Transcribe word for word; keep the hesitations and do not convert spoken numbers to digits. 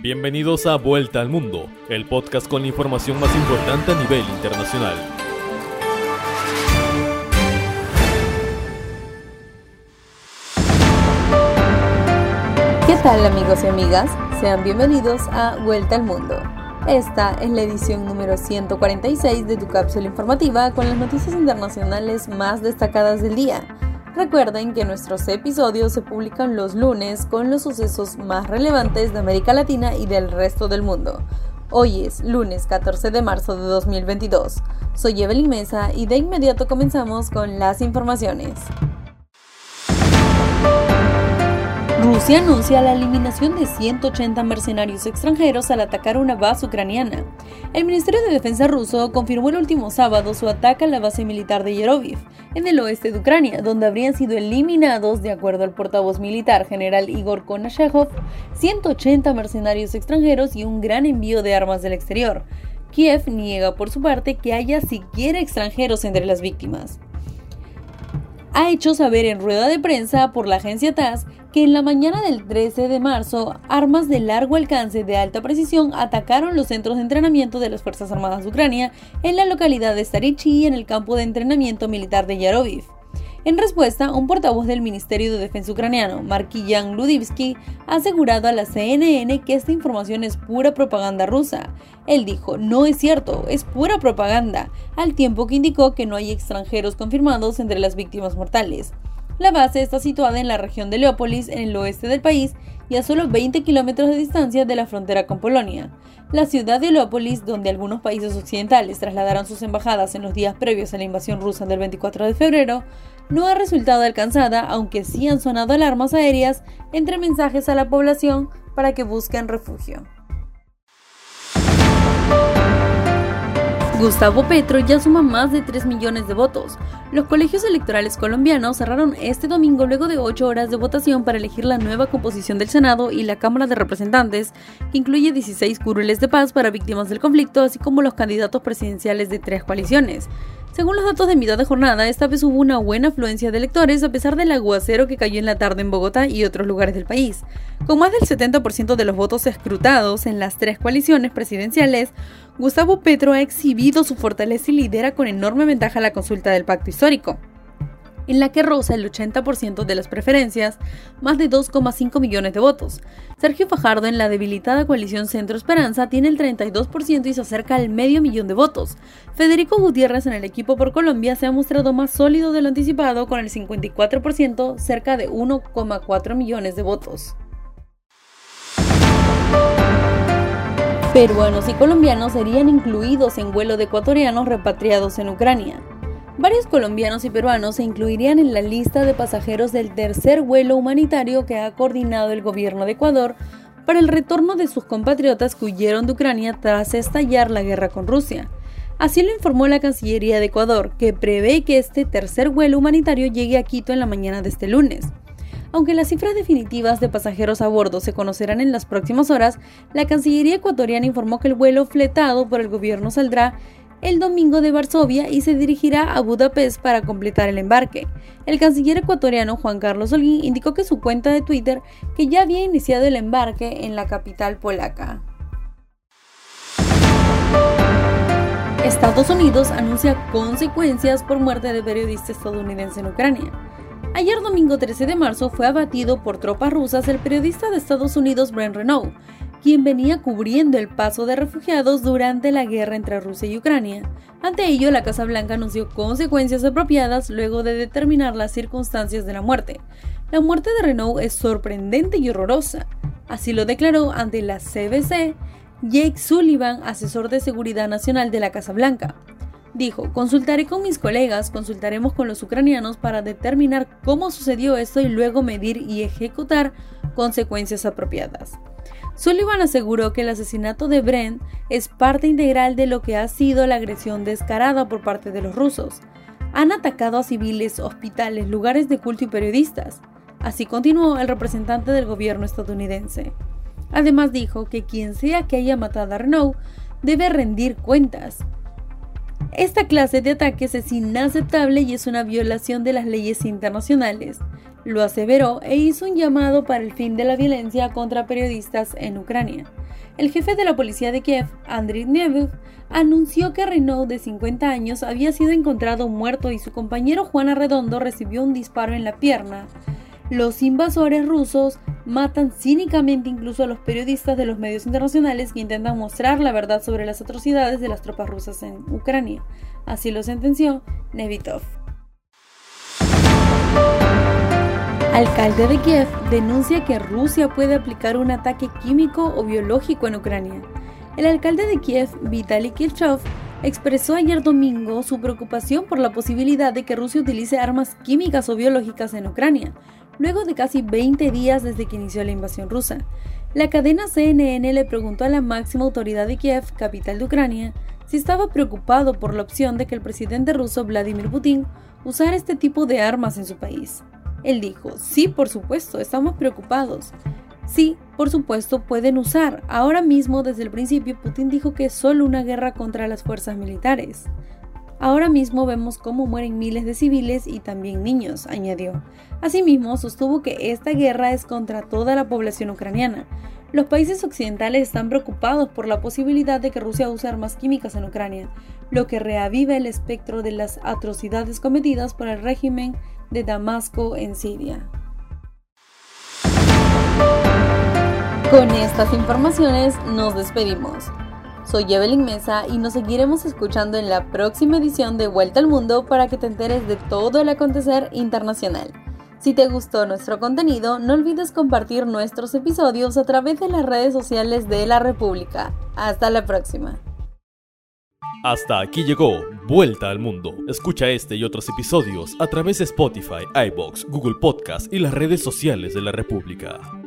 Bienvenidos a Vuelta al Mundo, el podcast con la información más importante a nivel internacional. ¿Qué tal, amigos y amigas? Sean bienvenidos a Vuelta al Mundo. Esta es la edición número ciento cuarenta y seis de tu cápsula informativa con las noticias internacionales más destacadas del día. Recuerden que nuestros episodios se publican los lunes con los sucesos más relevantes de América Latina y del resto del mundo. Hoy es lunes catorce de marzo de dos mil veintidós. Soy Evelyn Mesa y de inmediato comenzamos con las informaciones. Rusia anuncia la eliminación de ciento ochenta mercenarios extranjeros al atacar una base ucraniana. El Ministerio de Defensa ruso confirmó el último sábado su ataque a la base militar de Yeroviv, en el oeste de Ucrania, donde habrían sido eliminados, de acuerdo al portavoz militar general Igor Konashevov, ciento ochenta mercenarios extranjeros y un gran envío de armas del exterior. Kiev niega por su parte que haya siquiera extranjeros entre las víctimas. Ha hecho saber en rueda de prensa por la agencia T A S S que en la mañana del trece de marzo, armas de largo alcance de alta precisión atacaron los centros de entrenamiento de las Fuerzas Armadas de Ucrania en la localidad de Starichy y en el campo de entrenamiento militar de Yaroviv. En respuesta, un portavoz del Ministerio de Defensa ucraniano, Markiyan Ludivsky, ha asegurado a la C N N que esta información es pura propaganda rusa. Él dijo, no es cierto, es pura propaganda, al tiempo que indicó que no hay extranjeros confirmados entre las víctimas mortales. La base está situada en la región de Leópolis, en el oeste del país, y a solo veinte kilómetros de distancia de la frontera con Polonia. La ciudad de Leópolis, donde algunos países occidentales trasladaron sus embajadas en los días previos a la invasión rusa del veinticuatro de febrero, no ha resultado alcanzada, aunque sí han sonado alarmas aéreas entre mensajes a la población para que busquen refugio. Gustavo Petro ya suma más de tres millones de votos. Los colegios electorales colombianos cerraron este domingo luego de ocho horas de votación para elegir la nueva composición del Senado y la Cámara de Representantes, que incluye dieciséis curules de paz para víctimas del conflicto, así como los candidatos presidenciales de tres coaliciones. Según los datos de mitad de jornada, esta vez hubo una buena afluencia de electores a pesar del aguacero que cayó en la tarde en Bogotá y otros lugares del país. Con más del setenta por ciento de los votos escrutados en las tres coaliciones presidenciales, Gustavo Petro ha exhibido su fortaleza y lidera con enorme ventaja la consulta del pacto histórico, en la que roza el ochenta por ciento de las preferencias, más de dos coma cinco millones de votos. Sergio Fajardo en la debilitada coalición Centro Esperanza tiene el treinta y dos por ciento y se acerca al medio millón de votos. Federico Gutiérrez en el equipo por Colombia se ha mostrado más sólido de lo anticipado con el cincuenta y cuatro por ciento, cerca de uno coma cuatro millones de votos. Peruanos y colombianos serían incluidos en vuelo de ecuatorianos repatriados en Ucrania. Varios colombianos y peruanos se incluirían en la lista de pasajeros del tercer vuelo humanitario que ha coordinado el gobierno de Ecuador para el retorno de sus compatriotas que huyeron de Ucrania tras estallar la guerra con Rusia. Así lo informó la Cancillería de Ecuador, que prevé que este tercer vuelo humanitario llegue a Quito en la mañana de este lunes. Aunque las cifras definitivas de pasajeros a bordo se conocerán en las próximas horas, la Cancillería ecuatoriana informó que el vuelo fletado por el gobierno saldrá el domingo de Varsovia y se dirigirá a Budapest para completar el embarque. El canciller ecuatoriano Juan Carlos Holguín indicó que su cuenta de Twitter que ya había iniciado el embarque en la capital polaca. Estados Unidos anuncia consecuencias por muerte de periodista estadounidense en Ucrania. Ayer domingo trece de marzo fue abatido por tropas rusas el periodista de Estados Unidos Brent Renaud, quien venía cubriendo el paso de refugiados durante la guerra entre Rusia y Ucrania. Ante ello, la Casa Blanca anunció consecuencias apropiadas luego de determinar las circunstancias de la muerte. La muerte de Renaud es sorprendente y horrorosa. Así lo declaró ante la C B C Jake Sullivan, asesor de seguridad nacional de la Casa Blanca. Dijo, consultaré con mis colegas, consultaremos con los ucranianos para determinar cómo sucedió esto y luego medir y ejecutar consecuencias apropiadas. Sullivan aseguró que el asesinato de Brent es parte integral de lo que ha sido la agresión descarada por parte de los rusos. Han atacado a civiles, hospitales, lugares de culto y periodistas. Así continuó el representante del gobierno estadounidense. Además dijo que quien sea que haya matado a Renaud debe rendir cuentas. Esta clase de ataques es inaceptable y es una violación de las leyes internacionales. lo aseveró e hizo un llamado para el fin de la violencia contra periodistas en Ucrania. El jefe de la policía de Kiev, Andriy Nevev, anunció que Renaud, de cincuenta años, había sido encontrado muerto y su compañero Juan Arredondo recibió un disparo en la pierna. Los invasores rusos matan cínicamente incluso a los periodistas de los medios internacionales que intentan mostrar la verdad sobre las atrocidades de las tropas rusas en Ucrania. Así lo sentenció Nevitov. Alcalde de Kiev denuncia que Rusia puede aplicar un ataque químico o biológico en Ucrania. El alcalde de Kiev, Vitaly Klitschko, expresó ayer domingo su preocupación por la posibilidad de que Rusia utilice armas químicas o biológicas en Ucrania, luego de casi veinte días desde que inició la invasión rusa. La cadena C N N le preguntó a la máxima autoridad de Kiev, capital de Ucrania, si estaba preocupado por la opción de que el presidente ruso Vladimir Putin usara este tipo de armas en su país. Él dijo: sí, por supuesto, estamos preocupados. Sí, por supuesto, pueden usar. Ahora mismo, desde el principio, Putin dijo que es solo una guerra contra las fuerzas militares. Ahora mismo vemos cómo mueren miles de civiles y también niños, añadió. Asimismo, sostuvo que esta guerra es contra toda la población ucraniana. Los países occidentales están preocupados por la posibilidad de que Rusia use armas químicas en Ucrania, lo que reaviva el espectro de las atrocidades cometidas por el régimen de Damasco en Siria. Con estas informaciones nos despedimos. Soy Evelyn Mesa y nos seguiremos escuchando en la próxima edición de Vuelta al Mundo para que te enteres de todo el acontecer internacional. Si te gustó nuestro contenido, no olvides compartir nuestros episodios a través de las redes sociales de la República. Hasta la próxima. Hasta aquí llegó Vuelta al Mundo. Escucha este y otros episodios a través de Spotify, iVoox, Google Podcast y las redes sociales de la República.